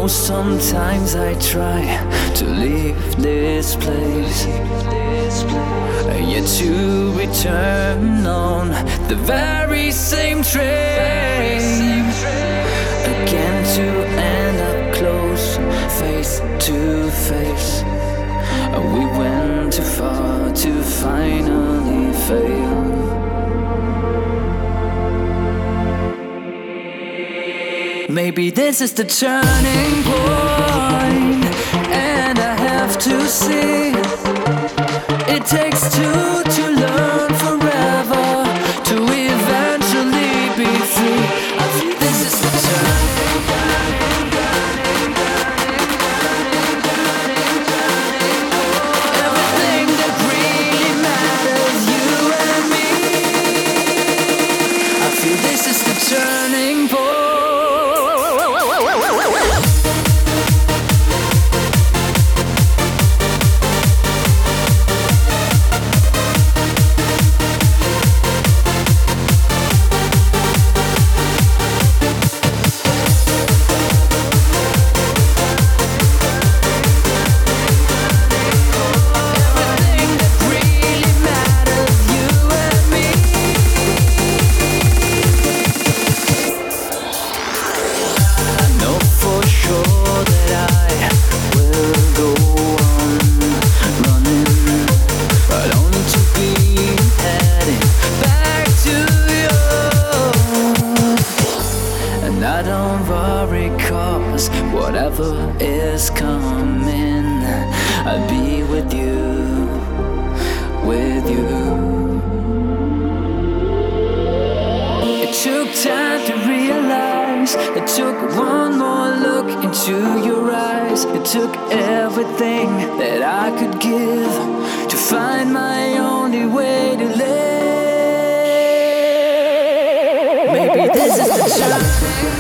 sometimes I try to leave this place, yet to return on the very same train again, to end up close, face to face. We went too far to finally fail. Maybe this is the turning point, and I have to see it takes two to learn forever to eventually be free. I feel this is the turning point. Everything that really matters, you and me. I feel this is the turning point. I don't worry, cause whatever is coming, I'll be with you, with you. It took time to realize, it took one more look into your eyes. It took everything that I could give to find my only way to live. Maybe this is the time.